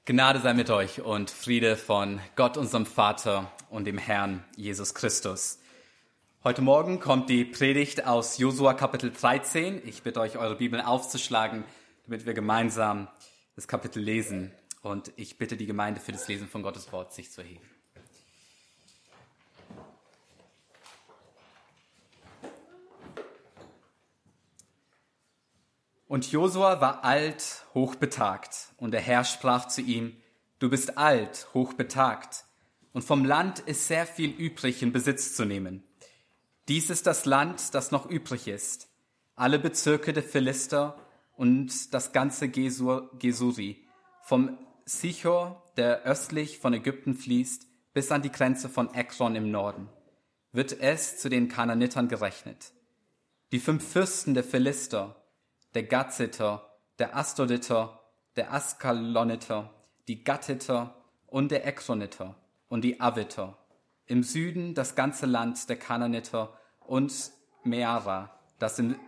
Gnade sei mit euch und Friede von Gott, unserem Vater und dem Herrn Jesus Christus. Heute Morgen kommt die Predigt aus Josua Kapitel 13. Ich bitte euch, eure Bibeln aufzuschlagen, damit wir gemeinsam das Kapitel lesen. Und ich bitte die Gemeinde für das Lesen von Gottes Wort, sich zu erheben. Und Josua war alt, hochbetagt, und der Herr sprach zu ihm: Du bist alt, hochbetagt, und vom Land ist sehr viel übrig in Besitz zu nehmen. Dies ist das Land, das noch übrig ist, alle Bezirke der Philister und das ganze Gesuri, vom Sichor, der östlich von Ägypten fließt, bis an die Grenze von Ekron im Norden, wird es zu den Kanaanitern gerechnet. Die 5 Fürsten der Philister, der Gaziter, der Astoditer, der Askaloniter, die Gattiter und der Ekroniter und die Aviter. Im Süden das ganze Land der Kanaaniter und Meara, das im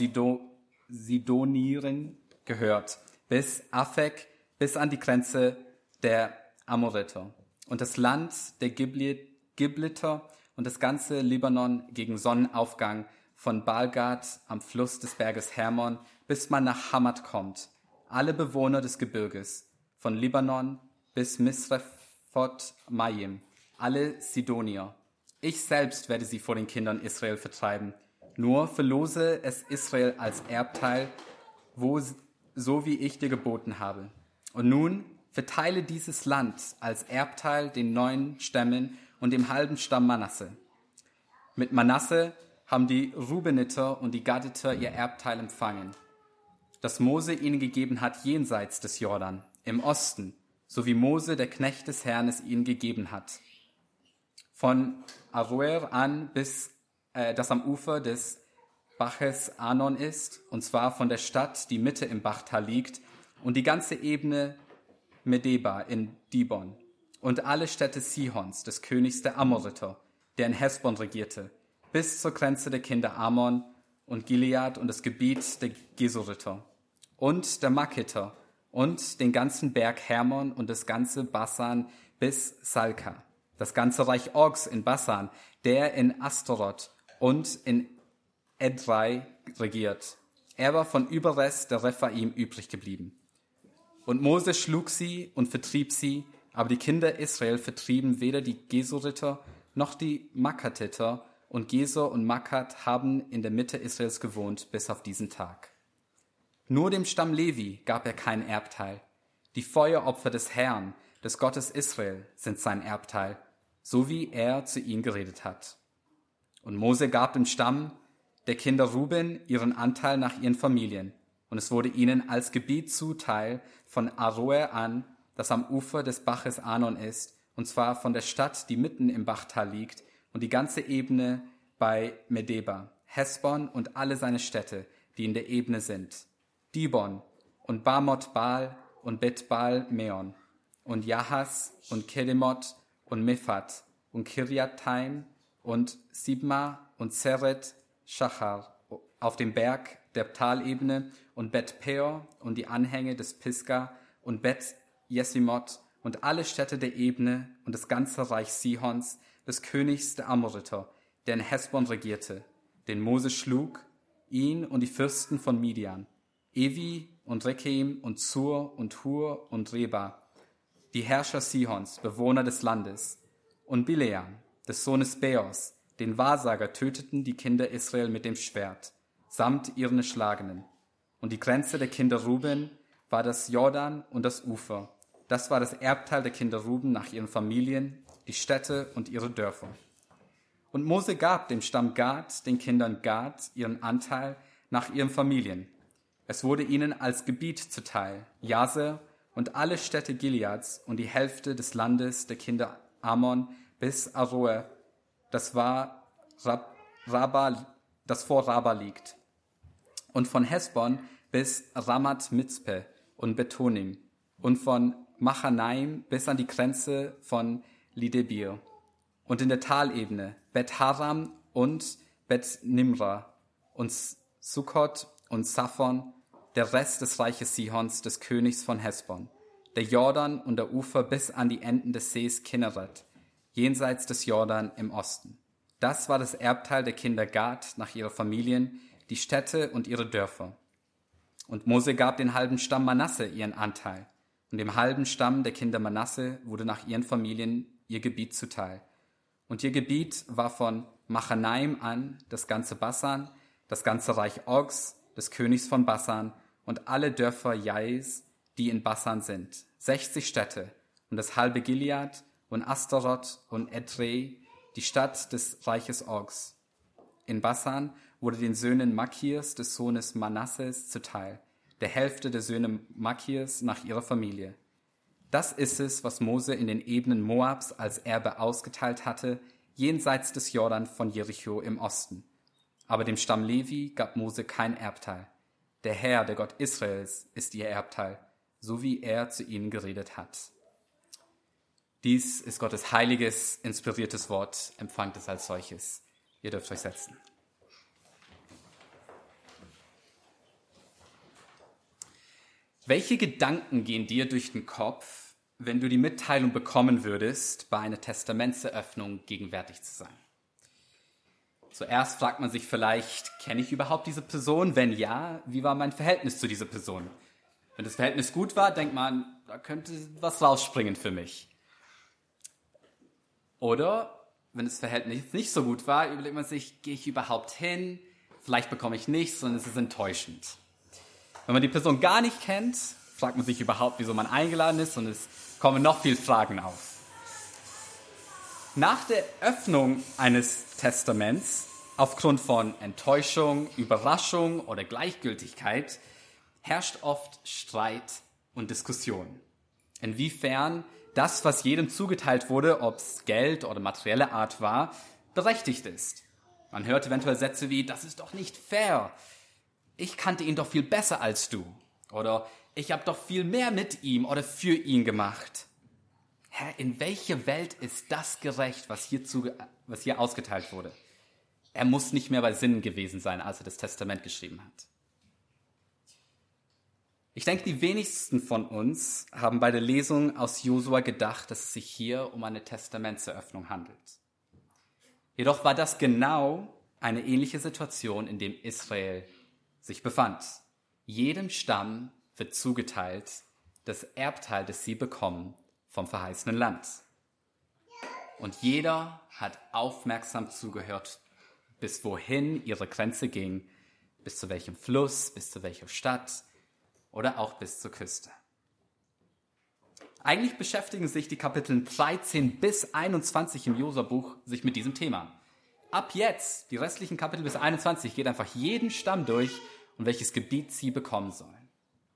Sidonieren gehört, bis Afek, bis an die Grenze der Amoriter. Und das Land der Gibliter und das ganze Libanon gegen Sonnenaufgang von Baalgad am Fluss des Berges Hermon, bis man nach Hamat kommt. Alle Bewohner des Gebirges, von Libanon bis Misrephoth Mayim, alle Sidonier. Ich selbst werde sie vor den Kindern Israel vertreiben. Nur verlose es Israel als Erbteil, so wie ich dir geboten habe. Und nun verteile dieses Land als Erbteil den 9 Stämmen und dem halben Stamm Manasse. Mit Manasse haben die Rubeniter und die Gaditer ihr Erbteil empfangen, das Mose ihnen gegeben hat jenseits des Jordan, im Osten, so wie Mose, der Knecht des Herrn, es ihnen gegeben hat. Von Aroer an bis das am Ufer des Baches Arnon ist, und zwar von der Stadt, die Mitte im Bachtal liegt, und die ganze Ebene Medeba in Dibon, und alle Städte Sihons, des Königs der Amoriter, der in Hesbon regierte, bis zur Grenze der Kinder Ammon und Gilead und das Gebiet der Gesuriter und der Makiter und den ganzen Berg Hermon und das ganze Basan bis Salka, das ganze Reich Ogs in Basan, der in Astaroth und in Edrei regiert. Er war von Überrest der Rephaim übrig geblieben. Und Mose schlug sie und vertrieb sie, aber die Kinder Israel vertrieben weder die Gesuriter noch die Makatiter, und Gesur und Makat haben in der Mitte Israels gewohnt bis auf diesen Tag. Nur dem Stamm Levi gab er kein Erbteil. Die Feueropfer des Herrn, des Gottes Israel, sind sein Erbteil, so wie er zu ihnen geredet hat. Und Mose gab dem Stamm der Kinder Ruben ihren Anteil nach ihren Familien, und es wurde ihnen als Gebiet zuteil von Aroer an, das am Ufer des Baches Arnon ist, und zwar von der Stadt, die mitten im Bachtal liegt, und die ganze Ebene bei Medeba, Hesbon und alle seine Städte, die in der Ebene sind, Dibon und Bamot Baal und Bet Baal Meon und Jahas und Kedemoth und Mephat und Kirjataim und Sibma und Zeret Shachar auf dem Berg der Talebene und Bet Peor und die Anhänge des Pisga und Bet Jesimoth und alle Städte der Ebene und das ganze Reich Sihons, des Königs der Amoriter, der in Hesbon regierte, den Mose schlug, ihn und die Fürsten von Midian, Evi und Rekem und Zur und Hur und Reba, die Herrscher Sihons, Bewohner des Landes, und Bileam, des Sohnes Beos, den Wahrsager, töteten die Kinder Israel mit dem Schwert, samt ihren Erschlagenen. Und die Grenze der Kinder Ruben war das Jordan und das Ufer. Das war das Erbteil der Kinder Ruben nach ihren Familien, die Städte und ihre Dörfer. Und Mose gab dem Stamm Gad, den Kindern Gad, ihren Anteil nach ihren Familien. Es wurde ihnen als Gebiet zuteil, Jazer und alle Städte Gileads und die Hälfte des Landes der Kinder Ammon bis Aroer, das vor Rabba liegt, und von Hesbon bis Ramat Mitzpe und Betonim und von Machanaim bis an die Grenze von Lidebir und in der Talebene Bet Haram und Bet Nimra und Sukkot und Saphon, der Rest des Reiches Sihons, des Königs von Hesbon, der Jordan und der Ufer bis an die Enden des Sees Kinneret, jenseits des Jordan im Osten. Das war das Erbteil der Kinder Gad nach ihren Familien, die Städte und ihre Dörfer. Und Mose gab den halben Stamm Manasse ihren Anteil. Und dem halben Stamm der Kinder Manasse wurde nach ihren Familien ihr Gebiet zuteil. Und ihr Gebiet war von Machanaim an das ganze Basan, das ganze Reich Ogs, des Königs von Basan und alle Dörfer Jais, die in Basan sind, 60 Städte und das halbe Gilead und Astaroth und Edrei, die Stadt des Reiches Ogs. In Basan wurde den Söhnen Makirs des Sohnes Manasses zuteil, der Hälfte der Söhne Makirs nach ihrer Familie. Das ist es, was Mose in den Ebenen Moabs als Erbe ausgeteilt hatte, jenseits des Jordan von Jericho im Osten. Aber dem Stamm Levi gab Mose kein Erbteil. Der Herr, der Gott Israels, ist ihr Erbteil, so wie er zu ihnen geredet hat. Dies ist Gottes heiliges, inspiriertes Wort, empfangt es als solches. Ihr dürft euch setzen. Welche Gedanken gehen dir durch den Kopf, wenn du die Mitteilung bekommen würdest, bei einer Testamentseröffnung gegenwärtig zu sein? Zuerst fragt man sich vielleicht, kenne ich überhaupt diese Person? Wenn ja, wie war mein Verhältnis zu dieser Person? Wenn das Verhältnis gut war, denkt man, da könnte was rausspringen für mich. Oder wenn das Verhältnis nicht so gut war, überlegt man sich, gehe ich überhaupt hin? Vielleicht bekomme ich nichts und es ist enttäuschend. Wenn man die Person gar nicht kennt, fragt man sich überhaupt, wieso man eingeladen ist und es kommen noch viele Fragen auf. Nach der Öffnung eines Testaments, aufgrund von Enttäuschung, Überraschung oder Gleichgültigkeit, herrscht oft Streit und Diskussion. Inwiefern das, was jedem zugeteilt wurde, ob es Geld oder materielle Art war, berechtigt ist. Man hört eventuell Sätze wie, das ist doch nicht fair. Ich kannte ihn doch viel besser als du. Oder ich habe doch viel mehr mit ihm oder für ihn gemacht. Herr, in welche Welt ist das gerecht, was hier ausgeteilt wurde? Er muss nicht mehr bei Sinnen gewesen sein, als er das Testament geschrieben hat. Ich denke, die wenigsten von uns haben bei der Lesung aus Josua gedacht, dass es sich hier um eine Testamentseröffnung handelt. Jedoch war das genau eine ähnliche Situation, in dem Israel sich befand. Jedem Stamm wird zugeteilt das Erbteil, das sie bekommen vom verheißenen Land. Und jeder hat aufmerksam zugehört, bis wohin ihre Grenze ging, bis zu welchem Fluss, bis zu welcher Stadt oder auch bis zur Küste. Eigentlich beschäftigen sich die Kapitel 13 bis 21 im Josua-Buch sich mit diesem Thema. Ab jetzt, die restlichen Kapitel bis 21, geht einfach jeden Stamm durch und welches Gebiet sie bekommen sollen.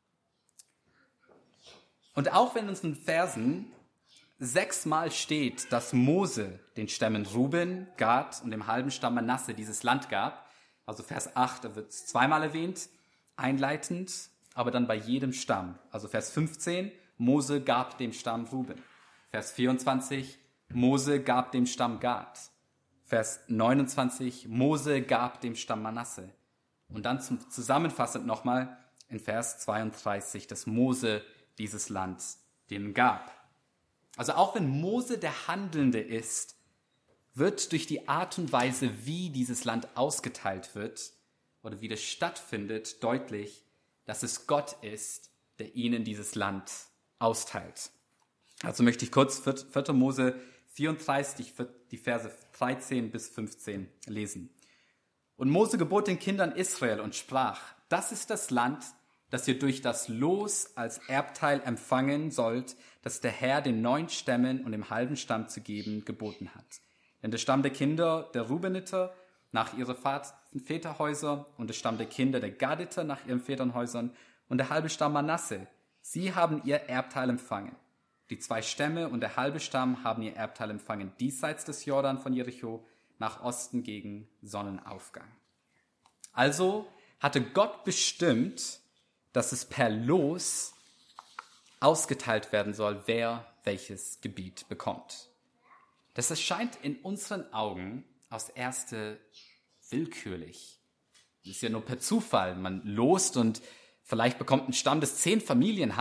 Und auch wenn uns in den Versen 6-mal steht, dass Mose den Stämmen Ruben, Gad und dem halben Stamm Manasse dieses Land gab, also Vers 8, da wird es 2-mal erwähnt, einleitend, aber dann bei jedem Stamm. Also Vers 15, Mose gab dem Stamm Ruben. Vers 24, Mose gab dem Stamm Gad. Vers 29, Mose gab dem Stamm Manasse. Und dann zusammenfassend nochmal in Vers 32, dass Mose dieses Land denen gab. Also auch wenn Mose der Handelnde ist, wird durch die Art und Weise, wie dieses Land ausgeteilt wird oder wie das stattfindet, deutlich, dass es Gott ist, der ihnen dieses Land austeilt. Also möchte ich kurz 4. Mose 34, die Verse 13 bis 15 lesen. Und Mose gebot den Kindern Israel und sprach, das ist das Land, das ihr durch das Los als Erbteil empfangen sollt, das der Herr den 9 Stämmen und dem halben Stamm zu geben geboten hat. Denn der Stamm der Kinder der Rubeniter nach ihren Väterhäusern und der Stamm der Kinder der Gaditer nach ihren Väterhäusern und der halbe Stamm Manasse, sie haben ihr Erbteil empfangen. Die 2 Stämme und der halbe Stamm haben ihr Erbteil empfangen, diesseits des Jordan von Jericho, nach Osten gegen Sonnenaufgang. Also hatte Gott bestimmt, dass es per Los ausgeteilt werden soll, wer welches Gebiet bekommt. Das erscheint in unseren Augen aufs Erste willkürlich. Das ist ja nur per Zufall. Man lost und vielleicht bekommt ein Stamm, das 10 Familien hat,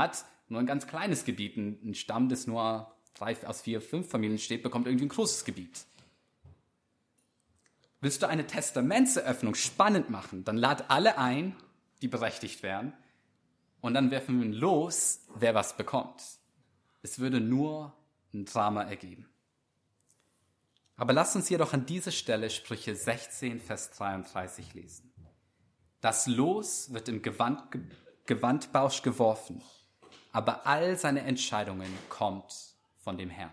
nur ein ganz kleines Gebiet. Ein Stamm, das nur 3 aus 4, 5 Familien steht, bekommt irgendwie ein großes Gebiet. Willst du eine Testamentseröffnung spannend machen, dann lad alle ein, die berechtigt wären, und dann werfen wir los, wer was bekommt. Es würde nur ein Drama ergeben. Aber lasst uns jedoch an dieser Stelle Sprüche 16, Vers 33 lesen. Das Los wird im Gewandbausch geworfen, aber all seine Entscheidungen kommt von dem Herrn.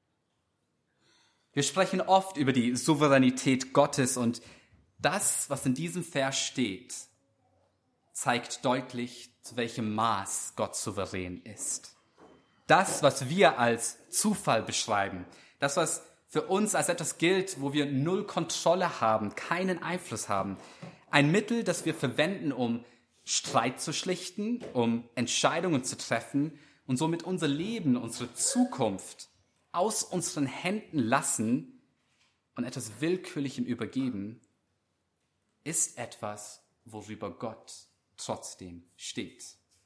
Wir sprechen oft über die Souveränität Gottes und das, was in diesem Vers steht, zeigt deutlich, zu welchem Maß Gott souverän ist. Das, was wir als Zufall beschreiben, das, was für uns als etwas gilt, wo wir null Kontrolle haben, keinen Einfluss haben, ein Mittel, das wir verwenden, um Streit zu schlichten, um Entscheidungen zu treffen und somit unser Leben, unsere Zukunft aus unseren Händen lassen und etwas Willkürlichem übergeben, ist etwas, worüber Gott trotzdem steht.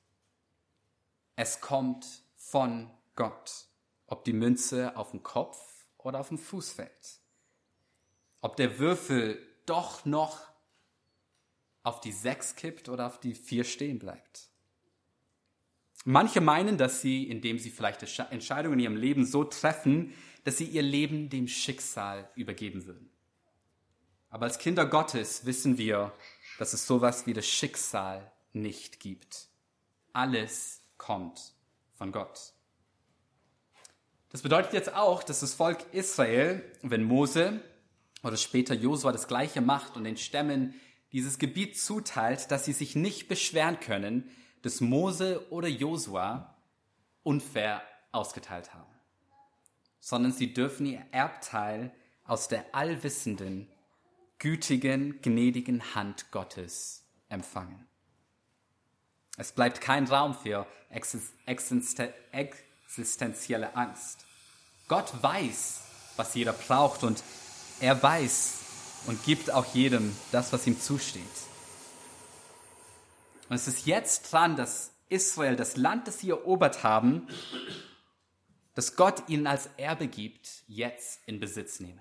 Es kommt von Gott, ob die Münze auf dem Kopf oder auf dem Fuß fällt. Ob der Würfel doch noch auf die 6 kippt oder auf die 4 stehen bleibt. Manche meinen, dass sie, indem sie vielleicht Entscheidungen in ihrem Leben so treffen, dass sie ihr Leben dem Schicksal übergeben würden. Aber als Kinder Gottes wissen wir, dass es sowas wie das Schicksal nicht gibt. Alles kommt von Gott. Das bedeutet jetzt auch, dass das Volk Israel, wenn Mose oder später Josua das Gleiche macht und den Stämmen dieses Gebiet zuteilt, dass sie sich nicht beschweren können, dass Mose oder Josua unfair ausgeteilt haben, sondern sie dürfen ihr Erbteil aus der allwissenden, gütigen, gnädigen Hand Gottes empfangen. Es bleibt kein Raum für existenzielle Angst. Gott weiß, was jeder braucht und er weiß und gibt auch jedem das, was ihm zusteht. Und es ist jetzt dran, dass Israel, das Land, das sie erobert haben, das Gott ihnen als Erbe gibt, jetzt in Besitz nehmen.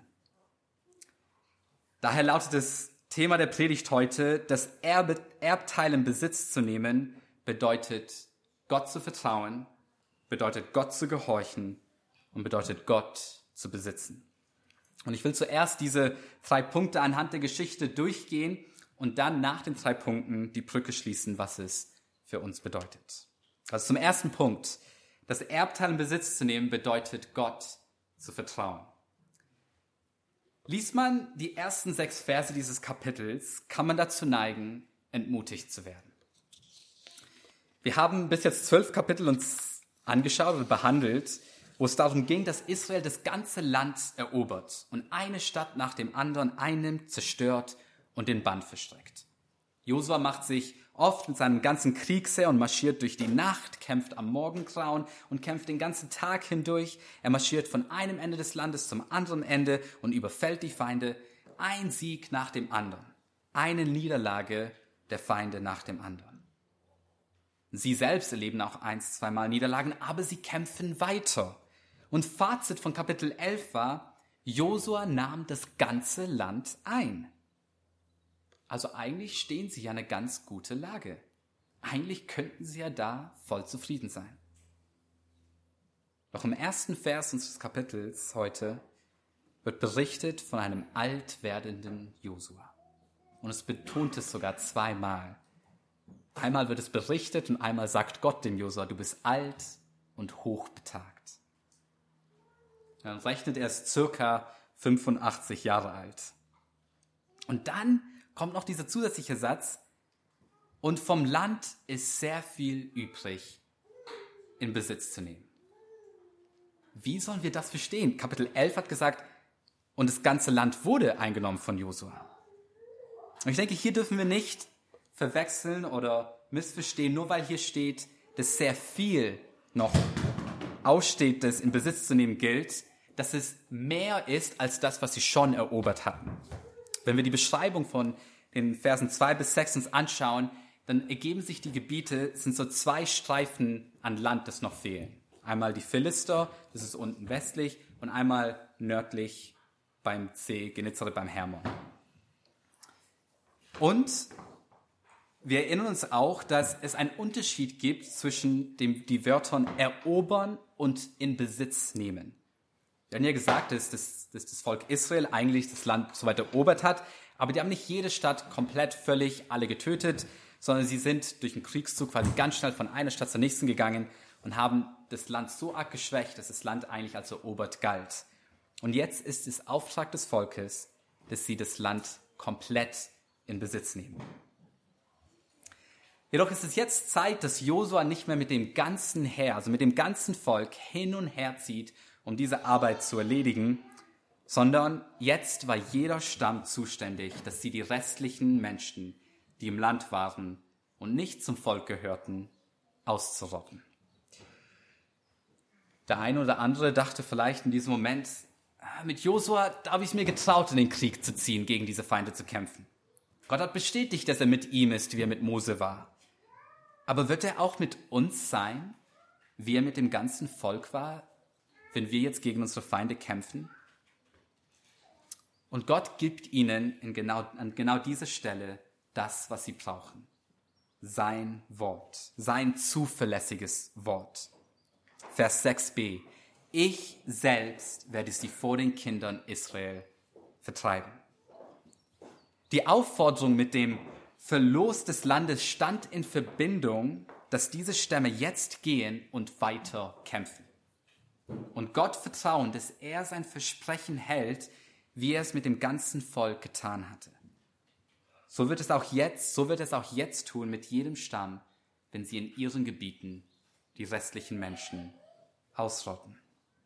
Daher lautet das Thema der Predigt heute, das Erbteil in Besitz zu nehmen, bedeutet Gott zu vertrauen, bedeutet Gott zu gehorchen und bedeutet Gott zu besitzen. Und ich will zuerst diese 3 Punkte anhand der Geschichte durchgehen und dann nach den 3 Punkten die Brücke schließen, was es für uns bedeutet. Also zum ersten Punkt. Das Erbteil in Besitz zu nehmen, bedeutet Gott zu vertrauen. Liest man die ersten 6 Verse dieses Kapitels, kann man dazu neigen, entmutigt zu werden. Wir haben bis jetzt 12 Kapitel uns angeschaut und behandelt, wo es darum ging, dass Israel das ganze Land erobert und eine Stadt nach dem anderen einnimmt, zerstört und den Bann verstreckt. Josua macht sich oft mit seinem ganzen Kriegsheer und marschiert durch die Nacht, kämpft am Morgengrauen und kämpft den ganzen Tag hindurch. Er marschiert von einem Ende des Landes zum anderen Ende und überfällt die Feinde. Ein Sieg nach dem anderen. Eine Niederlage der Feinde nach dem anderen. Sie selbst erleben auch 1-2 Mal Niederlagen, aber sie kämpfen weiter. Und Fazit von Kapitel 11 war, Josua nahm das ganze Land ein. Also eigentlich stehen sie ja in einer ganz gute Lage. Eigentlich könnten sie ja da voll zufrieden sein. Doch im ersten Vers unseres Kapitels heute wird berichtet von einem alt werdenden Josua. Und es betont es sogar 2 Mal. Einmal wird es berichtet und einmal sagt Gott dem Josua, du bist alt und hochbetagt. Dann rechnet er es circa 85 Jahre alt. Und dann kommt noch dieser zusätzliche Satz, und vom Land ist sehr viel übrig in Besitz zu nehmen. Wie sollen wir das verstehen? Kapitel 11 hat gesagt, und das ganze Land wurde eingenommen von Josua. Und ich denke, hier dürfen wir nicht verwechseln oder missverstehen, nur weil hier steht, dass sehr viel noch aussteht, das in Besitz zu nehmen gilt, dass es mehr ist als das, was sie schon erobert hatten. Wenn wir die Beschreibung von den Versen 2 bis 6 uns anschauen, dann ergeben sich die Gebiete, es sind so 2 Streifen an Land, das noch fehlen. Einmal die Philister, das ist unten westlich, und einmal nördlich beim See Genezareth beim Hermon. Und wir erinnern uns auch, dass es einen Unterschied gibt zwischen die Wörtern erobern und in Besitz nehmen. Wir haben ja gesagt, dass das Volk Israel eigentlich das Land so weit erobert hat, aber die haben nicht jede Stadt komplett, völlig alle getötet, sondern sie sind durch einen Kriegszug quasi ganz schnell von einer Stadt zur nächsten gegangen und haben das Land so arg geschwächt, dass das Land eigentlich als erobert galt. Und jetzt ist es Auftrag des Volkes, dass sie das Land komplett in Besitz nehmen. Jedoch ist es jetzt Zeit, dass Josua nicht mehr mit dem ganzen Heer, also mit dem ganzen Volk hin und her zieht, um diese Arbeit zu erledigen, sondern jetzt war jeder Stamm zuständig, dass sie die restlichen Menschen, die im Land waren und nicht zum Volk gehörten, auszurotten. Der eine oder andere dachte vielleicht in diesem Moment, mit Josua, da habe ich es mir getraut, in den Krieg zu ziehen, gegen diese Feinde zu kämpfen. Gott hat bestätigt, dass er mit ihm ist, wie er mit Mose war. Aber wird er auch mit uns sein, wie er mit dem ganzen Volk war, wenn wir jetzt gegen unsere Feinde kämpfen? Und Gott gibt ihnen an genau dieser Stelle das, was sie brauchen. Sein Wort, sein zuverlässiges Wort. Vers 6b. Ich selbst werde sie vor den Kindern Israel vertreiben. Die Aufforderung mit dem Verlust des Landes stand in Verbindung, dass diese Stämme jetzt gehen und weiter kämpfen. Und Gott vertrauen, dass er sein Versprechen hält, wie er es mit dem ganzen Volk getan hatte. So wird es auch jetzt tun mit jedem Stamm, wenn sie in ihren Gebieten die restlichen Menschen ausrotten.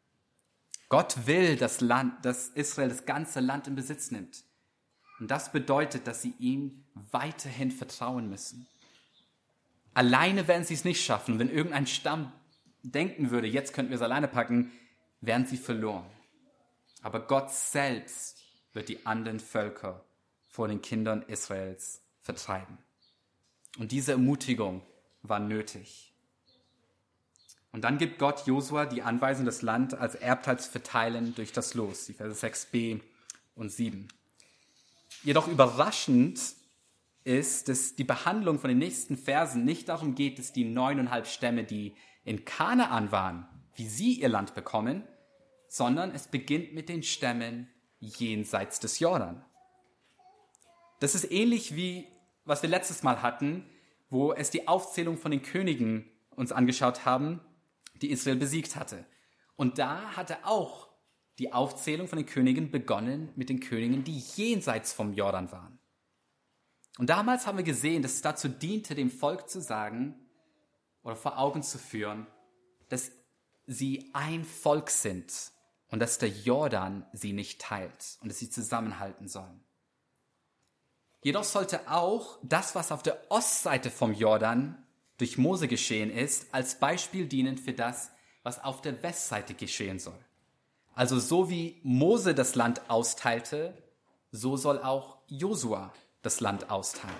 Gott will, dass Israel das ganze Land in Besitz nimmt. Und das bedeutet, dass sie ihm weiterhin vertrauen müssen. Alleine werden sie es nicht schaffen. Wenn irgendein Stamm denken würde, jetzt könnten wir es alleine packen, wären sie verloren. Aber Gott selbst wird die anderen Völker vor den Kindern Israels vertreiben. Und diese Ermutigung war nötig. Und dann gibt Gott Josua die Anweisung, das Land als Erbteil zu verteilen durch das Los, die Verse 6b und 7. Jedoch überraschend ist, dass die Behandlung von den nächsten Versen nicht darum geht, dass die 9,5 Stämme, die in Kanaan waren, wie sie ihr Land bekommen, sondern es beginnt mit den Stämmen jenseits des Jordan. Das ist ähnlich wie, was wir letztes Mal hatten, wo es die Aufzählung von den Königen uns angeschaut haben, die Israel besiegt hatte. Und da hatte auch die Aufzählung von den Königen begonnen mit den Königen, die jenseits vom Jordan waren. Und damals haben wir gesehen, dass es dazu diente, dem Volk zu sagen oder vor Augen zu führen, dass sie ein Volk sind und dass der Jordan sie nicht teilt und dass sie zusammenhalten sollen. Jedoch sollte auch das, was auf der Ostseite vom Jordan durch Mose geschehen ist, als Beispiel dienen für das, was auf der Westseite geschehen soll. Also so wie Mose das Land austeilte, so soll auch Josua das Land austeilen.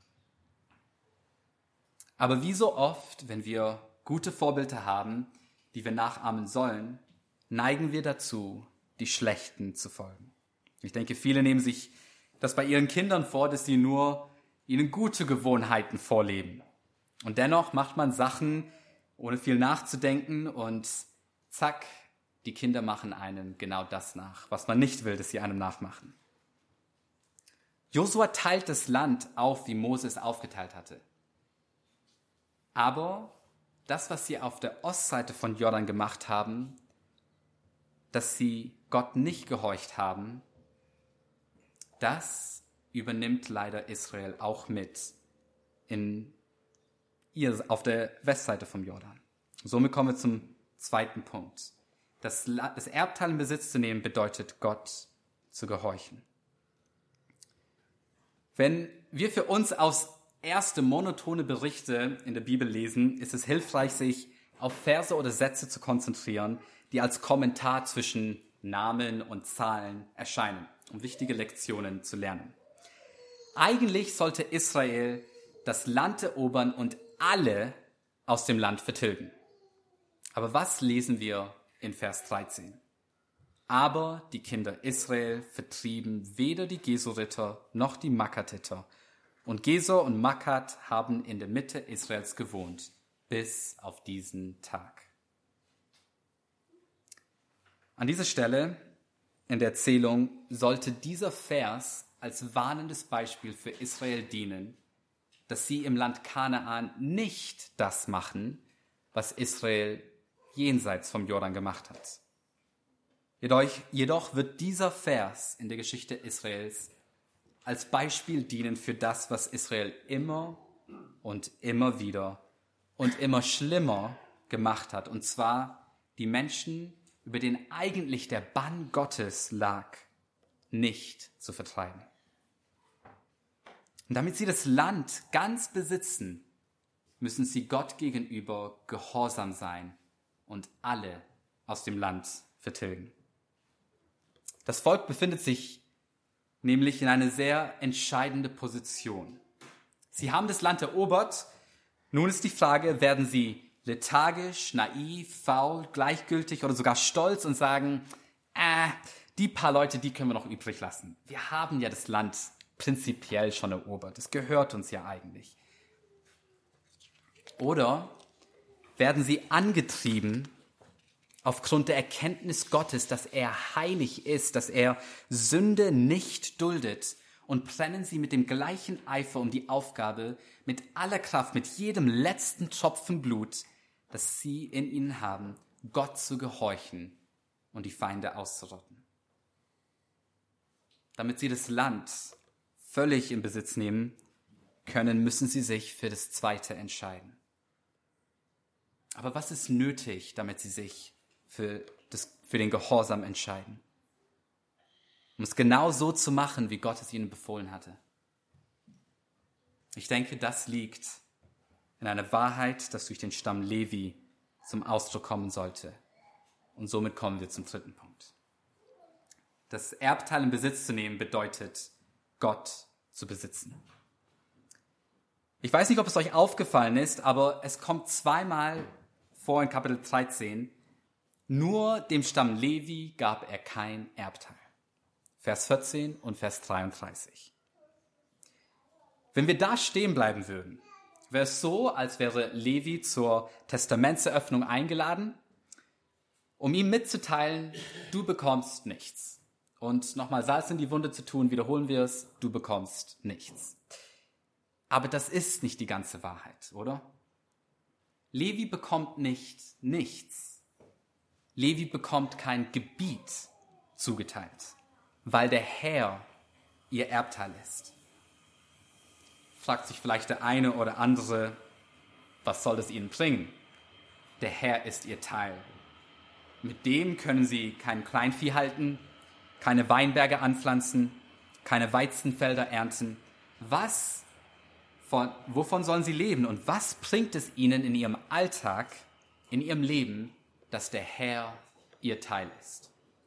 Aber wie so oft, wenn wir gute Vorbilder haben, die wir nachahmen sollen, neigen wir dazu, die Schlechten zu folgen. Ich denke, viele nehmen sich das bei ihren Kindern vor, dass sie nur ihnen gute Gewohnheiten vorleben. Und dennoch macht man Sachen, ohne viel nachzudenken, und zack, die Kinder machen einem genau das nach, was man nicht will, dass sie einem nachmachen. Josua teilt das Land auf, wie Mose es aufgeteilt hatte. Aber das, was sie auf der Ostseite von Jordan gemacht haben, dass sie Gott nicht gehorcht haben, das übernimmt leider Israel auch mit auf der Westseite vom Jordan. Somit kommen wir zum zweiten Punkt. Das Erbteil in Besitz zu nehmen bedeutet, Gott zu gehorchen. Wenn wir für uns aus erste monotone Berichte in der Bibel lesen, ist es hilfreich, sich auf Verse oder Sätze zu konzentrieren, die als Kommentar zwischen Namen und Zahlen erscheinen, um wichtige Lektionen zu lernen. Eigentlich sollte Israel das Land erobern und alle aus dem Land vertilgen. Aber was lesen wir in Vers 13? Aber die Kinder Israel vertrieben weder die Gesuriter noch die Makatiter. Und Gesur und Makat haben in der Mitte Israels gewohnt, bis auf diesen Tag. An dieser Stelle in der Erzählung sollte dieser Vers als warnendes Beispiel für Israel dienen, dass sie im Land Kanaan nicht das machen, was Israel jenseits vom Jordan gemacht hat. Jedoch wird dieser Vers in der Geschichte Israels als Beispiel dienen für das, was Israel immer und immer wieder und immer schlimmer gemacht hat. Und zwar die Menschen, über denen eigentlich der Bann Gottes lag, nicht zu vertreiben. Und damit sie das Land ganz besitzen, müssen sie Gott gegenüber gehorsam sein und alle aus dem Land vertilgen. Das Volk befindet sich nämlich in einer sehr entscheidenden Position. Sie haben das Land erobert. Nun ist die Frage, werden sie lethargisch, naiv, faul, gleichgültig oder sogar stolz und sagen, die paar Leute, die können wir noch übrig lassen. Wir haben ja das Land prinzipiell schon erobert. Es gehört uns ja eigentlich. Oder werden sie angetrieben aufgrund der Erkenntnis Gottes, dass er heilig ist, dass er Sünde nicht duldet, und brennen sie mit dem gleichen Eifer um die Aufgabe, mit aller Kraft, mit jedem letzten Tropfen Blut, das sie in ihnen haben, Gott zu gehorchen und die Feinde auszurotten. Damit sie das Land völlig in Besitz nehmen können, müssen sie sich für das Zweite entscheiden. Aber was ist nötig, damit sie sich für den Gehorsam entscheiden? Um es genau so zu machen, wie Gott es ihnen befohlen hatte. Ich denke, das liegt in einer Wahrheit, das durch den Stamm Levi zum Ausdruck kommen sollte. Und somit kommen wir zum dritten Punkt. Das Erbteil in Besitz zu nehmen bedeutet, Gott zu besitzen. Ich weiß nicht, ob es euch aufgefallen ist, aber es kommt zweimal vor in Kapitel 13, nur dem Stamm Levi gab er kein Erbteil. Vers 14 und Vers 33. Wenn wir da stehen bleiben würden, wäre es so, als wäre Levi zur Testamentseröffnung eingeladen, um ihm mitzuteilen, du bekommst nichts. Und nochmal Salz in die Wunde zu tun, wiederholen wir es, du bekommst nichts. Aber das ist nicht die ganze Wahrheit, oder? Levi bekommt nicht nichts. Levi bekommt kein Gebiet zugeteilt, weil der Herr ihr Erbteil ist. Fragt sich vielleicht der eine oder andere, was soll das ihnen bringen? Der Herr ist ihr Teil. Mit dem können sie kein Kleinvieh halten, keine Weinberge anpflanzen, keine Weizenfelder ernten. Wovon sollen sie leben? Und was bringt es ihnen in ihrem Alltag, in ihrem Leben, dass der Herr ihr Teil ist?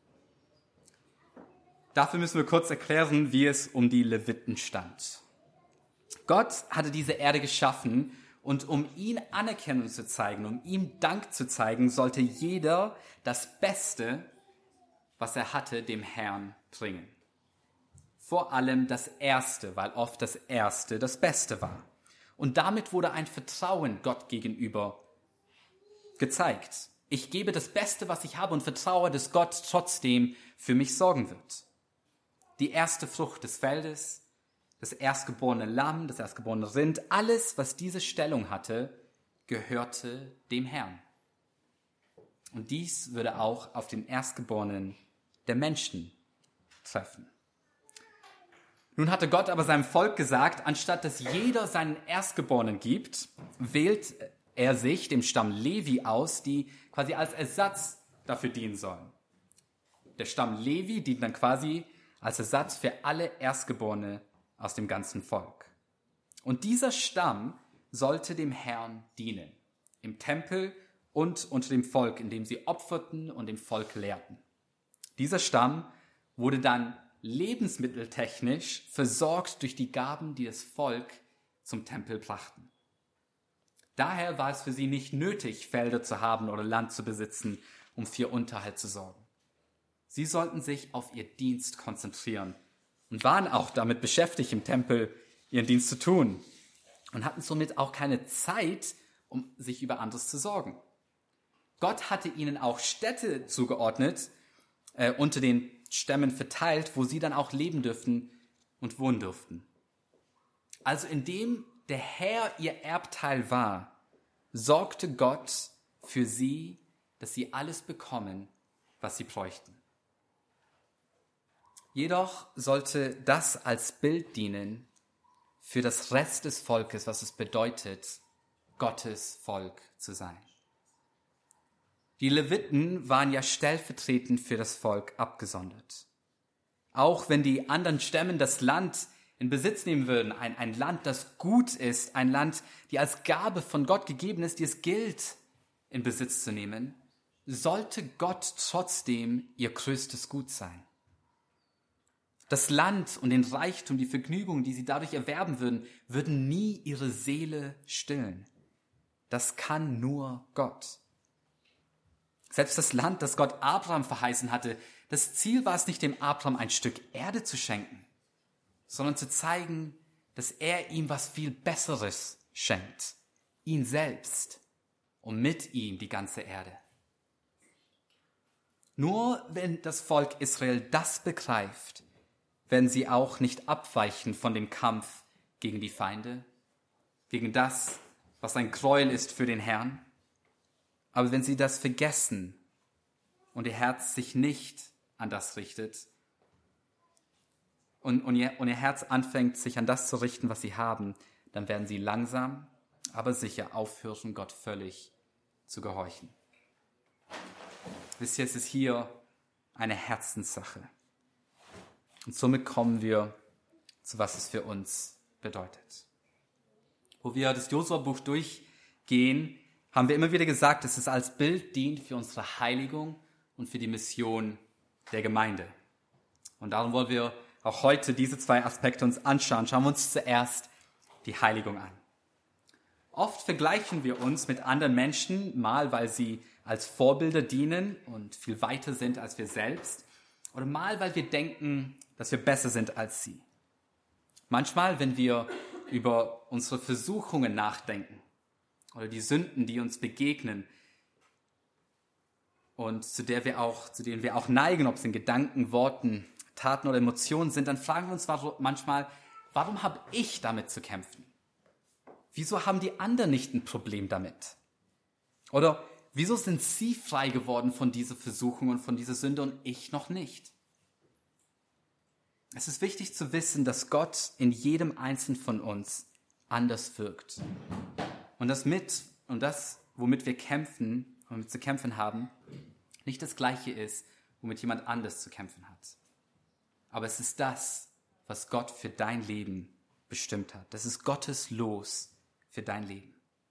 Dafür müssen wir kurz erklären, wie es um die Leviten stand. Gott hatte diese Erde geschaffen und um ihm Anerkennung zu zeigen, um ihm Dank zu zeigen, sollte jeder das Beste, was er hatte, dem Herrn bringen. Vor allem das Erste, weil oft das Erste das Beste war. Und damit wurde ein Vertrauen Gott gegenüber gezeigt. Ich gebe das Beste, was ich habe und vertraue, dass Gott trotzdem für mich sorgen wird. Die erste Frucht des Feldes, das erstgeborene Lamm, das erstgeborene Rind, alles, was diese Stellung hatte, gehörte dem Herrn. Und dies würde auch auf den Erstgeborenen der Menschen treffen. Nun hatte Gott aber seinem Volk gesagt, anstatt dass jeder seinen Erstgeborenen gibt, wählt er sich dem Stamm Levi aus, die quasi als Ersatz dafür dienen sollen. Der Stamm Levi dient dann quasi als Ersatz für alle Erstgeborene aus dem ganzen Volk. Und dieser Stamm sollte dem Herrn dienen, im Tempel und unter dem Volk, indem sie opferten und dem Volk lehrten. Dieser Stamm wurde dann lebensmitteltechnisch versorgt durch die Gaben, die das Volk zum Tempel brachten. Daher war es für sie nicht nötig, Felder zu haben oder Land zu besitzen, um für Unterhalt zu sorgen. Sie sollten sich auf ihr Dienst konzentrieren und waren auch damit beschäftigt, im Tempel ihren Dienst zu tun und hatten somit auch keine Zeit, um sich über anderes zu sorgen. Gott hatte ihnen auch Städte zugeordnet, unter den Stämmen verteilt, wo sie dann auch leben dürften und wohnen durften. Also indem der Herr ihr Erbteil war, sorgte Gott für sie, dass sie alles bekommen, was sie bräuchten. Jedoch sollte das als Bild dienen für das Rest des Volkes, was es bedeutet, Gottes Volk zu sein. Die Leviten waren ja stellvertretend für das Volk abgesondert. Auch wenn die anderen Stämme das Land in Besitz nehmen würden, ein Land, das gut ist, ein Land, die als Gabe von Gott gegeben ist, die es gilt, in Besitz zu nehmen, sollte Gott trotzdem ihr größtes Gut sein. Das Land und den Reichtum, die Vergnügungen, die sie dadurch erwerben würden nie ihre Seele stillen. Das kann nur Gott. Selbst das Land, das Gott Abraham verheißen hatte, das Ziel war es nicht, dem Abraham ein Stück Erde zu schenken, sondern zu zeigen, dass er ihm was viel Besseres schenkt, ihn selbst und mit ihm die ganze Erde. Nur wenn das Volk Israel das begreift, werden sie auch nicht abweichen von dem Kampf gegen die Feinde, gegen das, was ein Gräuel ist für den Herrn. Aber wenn sie das vergessen und ihr Herz sich nicht an das richtet und ihr Herz anfängt, sich an das zu richten, was sie haben, dann werden sie langsam, aber sicher aufhören, Gott völlig zu gehorchen. Wisst ihr, es ist hier eine Herzenssache. Und somit kommen wir zu, was es für uns bedeutet. Wo wir das Josua-Buch durchgehen, haben wir immer wieder gesagt, dass es als Bild dient für unsere Heiligung und für die Mission der Gemeinde. Und darum wollen wir auch heute diese zwei Aspekte uns anschauen. Schauen wir uns zuerst die Heiligung an. Oft vergleichen wir uns mit anderen Menschen, mal weil sie als Vorbilder dienen und viel weiter sind als wir selbst, oder mal weil wir denken, dass wir besser sind als sie. Manchmal, wenn wir über unsere Versuchungen nachdenken oder die Sünden, die uns begegnen und zu denen wir auch neigen, ob es in Gedanken, Worten, Taten oder Emotionen sind, dann fragen wir uns manchmal, warum habe ich damit zu kämpfen? Wieso haben die anderen nicht ein Problem damit? Oder wieso sind sie frei geworden von dieser Versuchung und von dieser Sünde und ich noch nicht? Es ist wichtig zu wissen, dass Gott in jedem Einzelnen von uns anders wirkt. Und das, womit wir kämpfen, womit zu kämpfen haben, nicht das Gleiche ist, womit jemand anders zu kämpfen hat. Aber es ist das, was Gott für dein Leben bestimmt hat. Das ist Gottes Los für dein Leben.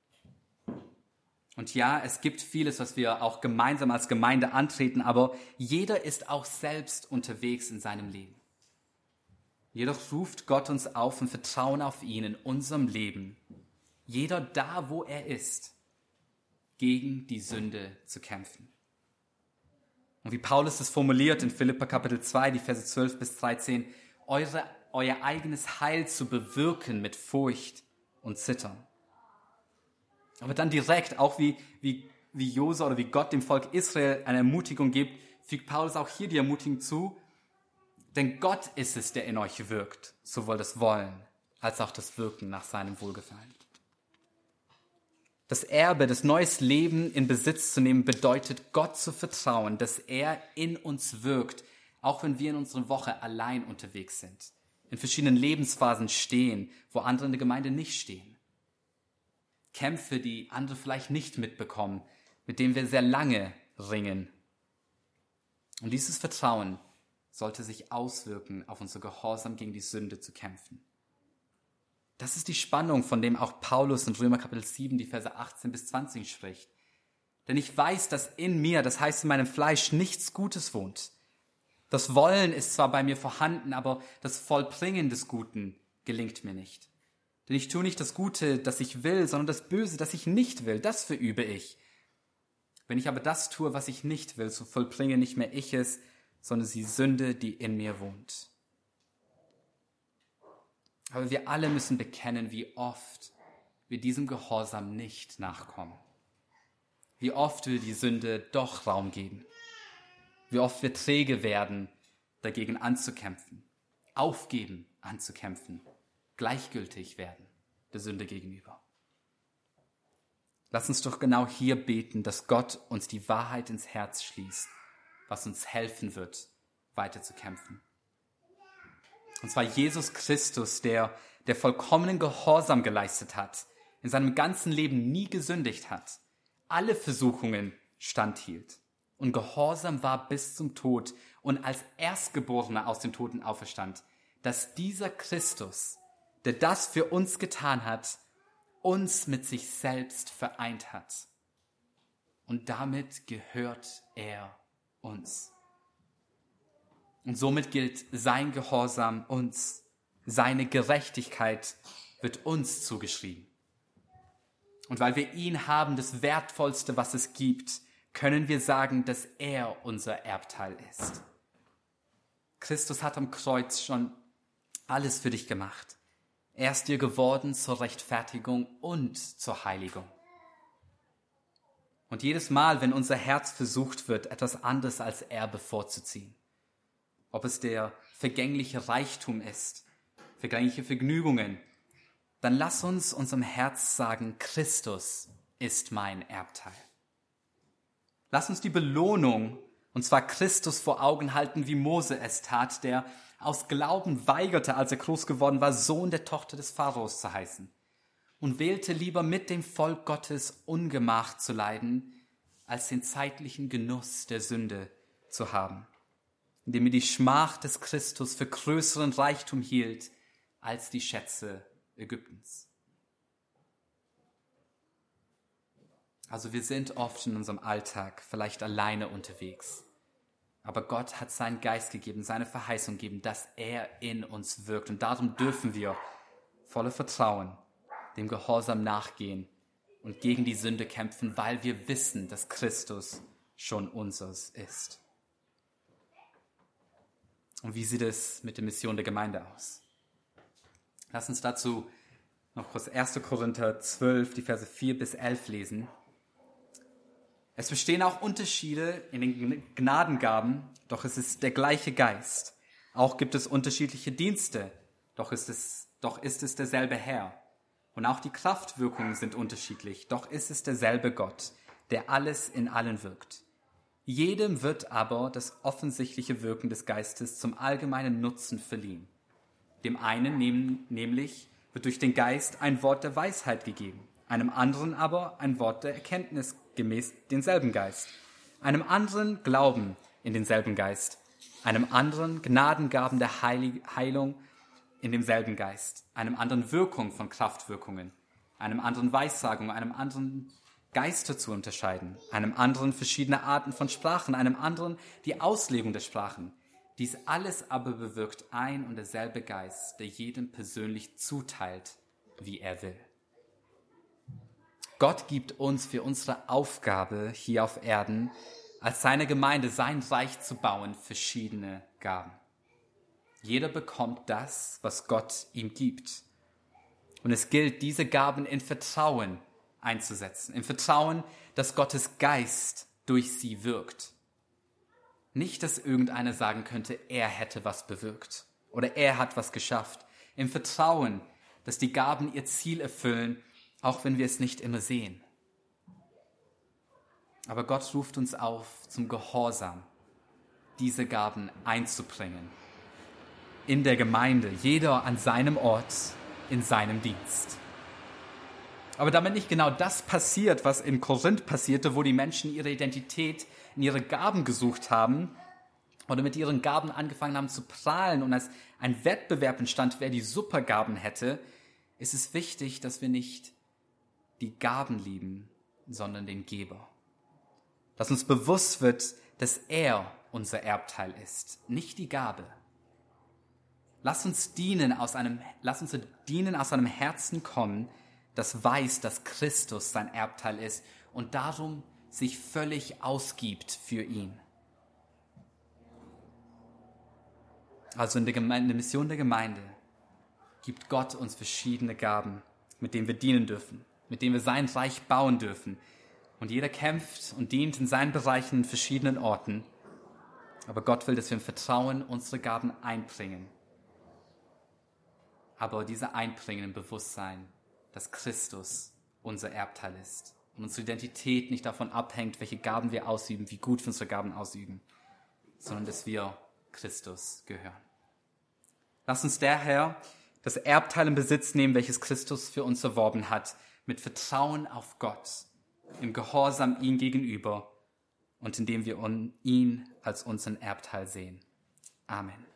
Und ja, es gibt vieles, was wir auch gemeinsam als Gemeinde antreten, aber jeder ist auch selbst unterwegs in seinem Leben. Jedoch ruft Gott uns auf und Vertrauen auf ihn in unserem Leben, jeder da, wo er ist, gegen die Sünde zu kämpfen. Und wie Paulus es formuliert in Philipper Kapitel 2, die Verse 12 bis 13, euer eigenes Heil zu bewirken mit Furcht und Zittern. Aber dann direkt, auch wie Josua oder wie Gott dem Volk Israel eine Ermutigung gibt, fügt Paulus auch hier die Ermutigung zu, denn Gott ist es, der in euch wirkt, sowohl das Wollen als auch das Wirken nach seinem Wohlgefallen. Das Erbe, das neues Leben in Besitz zu nehmen, bedeutet, Gott zu vertrauen, dass er in uns wirkt, auch wenn wir in unserer Woche allein unterwegs sind, in verschiedenen Lebensphasen stehen, wo andere in der Gemeinde nicht stehen. Kämpfe, die andere vielleicht nicht mitbekommen, mit denen wir sehr lange ringen. Und dieses Vertrauen sollte sich auswirken auf unser Gehorsam gegen die Sünde zu kämpfen. Das ist die Spannung, von dem auch Paulus in Römer Kapitel 7, die Verse 18 bis 20 spricht. Denn ich weiß, dass in mir, das heißt in meinem Fleisch, nichts Gutes wohnt. Das Wollen ist zwar bei mir vorhanden, aber das Vollbringen des Guten gelingt mir nicht. Denn ich tue nicht das Gute, das ich will, sondern das Böse, das ich nicht will. Das verübe ich. Wenn ich aber das tue, was ich nicht will, so vollbringe nicht mehr ich es, sondern die Sünde, die in mir wohnt. Aber wir alle müssen bekennen, wie oft wir diesem Gehorsam nicht nachkommen. Wie oft wir die Sünde doch Raum geben. Wie oft wir träge werden, dagegen anzukämpfen, aufgeben, anzukämpfen, gleichgültig werden der Sünde gegenüber. Lass uns doch genau hier beten, dass Gott uns die Wahrheit ins Herz schließt, was uns helfen wird, weiter zu kämpfen. Und zwar Jesus Christus, der vollkommenen Gehorsam geleistet hat, in seinem ganzen Leben nie gesündigt hat, alle Versuchungen standhielt und gehorsam war bis zum Tod und als Erstgeborener aus den Toten auferstand, dass dieser Christus, der das für uns getan hat, uns mit sich selbst vereint hat. Und damit gehört er uns. Und somit gilt sein Gehorsam uns, seine Gerechtigkeit wird uns zugeschrieben. Und weil wir ihn haben, das Wertvollste, was es gibt, können wir sagen, dass er unser Erbteil ist. Christus hat am Kreuz schon alles für dich gemacht. Er ist dir geworden zur Rechtfertigung und zur Heiligung. Und jedes Mal, wenn unser Herz versucht wird, etwas anderes als Erbe vorzuziehen, ob es der vergängliche Reichtum ist, vergängliche Vergnügungen, dann lass uns unserem Herz sagen, Christus ist mein Erbteil. Lass uns die Belohnung, und zwar Christus, vor Augen halten, wie Mose es tat, der aus Glauben weigerte, als er groß geworden war, Sohn der Tochter des Pharaos zu heißen und wählte lieber mit dem Volk Gottes Ungemach zu leiden, als den zeitlichen Genuss der Sünde zu haben, indem er die Schmach des Christus für größeren Reichtum hielt als die Schätze Ägyptens. Also wir sind oft in unserem Alltag vielleicht alleine unterwegs. Aber Gott hat seinen Geist gegeben, seine Verheißung gegeben, dass er in uns wirkt. Und darum dürfen wir voller Vertrauen dem Gehorsam nachgehen und gegen die Sünde kämpfen, weil wir wissen, dass Christus schon unseres ist. Und wie sieht es mit der Mission der Gemeinde aus? Lass uns dazu noch kurz 1. Korinther 12, die Verse 4 bis 11 lesen. Es bestehen auch Unterschiede in den Gnadengaben, doch es ist der gleiche Geist. Auch gibt es unterschiedliche Dienste, doch ist es derselbe Herr. Und auch die Kraftwirkungen sind unterschiedlich, doch ist es derselbe Gott, der alles in allen wirkt. Jedem wird aber das offensichtliche Wirken des Geistes zum allgemeinen Nutzen verliehen. Dem einen nämlich wird durch den Geist ein Wort der Weisheit gegeben, einem anderen aber ein Wort der Erkenntnis gemäß denselben Geist, einem anderen Glauben in denselben Geist, einem anderen Gnadengaben der Heilung in demselben Geist, einem anderen Wirkung von Kraftwirkungen, einem anderen Weissagung, einem anderen Geister zu unterscheiden, einem anderen verschiedene Arten von Sprachen, einem anderen die Auslegung der Sprachen. Dies alles aber bewirkt ein und derselbe Geist, der jedem persönlich zuteilt, wie er will. Gott gibt uns für unsere Aufgabe hier auf Erden, als seine Gemeinde, sein Reich zu bauen, verschiedene Gaben. Jeder bekommt das, was Gott ihm gibt. Und es gilt, diese Gaben in Vertrauen einzusetzen. Im Vertrauen, dass Gottes Geist durch sie wirkt. Nicht, dass irgendeiner sagen könnte, er hätte was bewirkt oder er hat was geschafft. Im Vertrauen, dass die Gaben ihr Ziel erfüllen, auch wenn wir es nicht immer sehen. Aber Gott ruft uns auf zum Gehorsam, diese Gaben einzubringen. In der Gemeinde, jeder an seinem Ort, in seinem Dienst. Aber damit nicht genau das passiert, was in Korinth passierte, wo die Menschen ihre Identität in ihre Gaben gesucht haben oder mit ihren Gaben angefangen haben zu prahlen und als ein Wettbewerb entstand, wer die Supergaben hätte, ist es wichtig, dass wir nicht die Gaben lieben, sondern den Geber. Dass uns bewusst wird, dass er unser Erbteil ist, nicht die Gabe. Lass uns aus einem Herzen kommen, das weiß, dass Christus sein Erbteil ist und darum sich völlig ausgibt für ihn. Also in der Mission der Gemeinde gibt Gott uns verschiedene Gaben, mit denen wir dienen dürfen, mit denen wir sein Reich bauen dürfen. Und jeder kämpft und dient in seinen Bereichen in verschiedenen Orten. Aber Gott will, dass wir im Vertrauen unsere Gaben einbringen. Aber diese einbringen im Bewusstsein, dass Christus unser Erbteil ist. Und unsere Identität nicht davon abhängt, welche Gaben wir ausüben, wie gut wir unsere Gaben ausüben, sondern dass wir Christus gehören. Lass uns daher das Erbteil in Besitz nehmen, welches Christus für uns erworben hat, mit Vertrauen auf Gott, im Gehorsam ihm gegenüber und indem wir ihn als unseren Erbteil sehen. Amen.